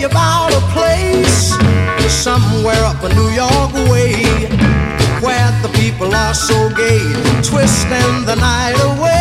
you about a place somewhere up a New York way, where the people are so gay, twisting the night away.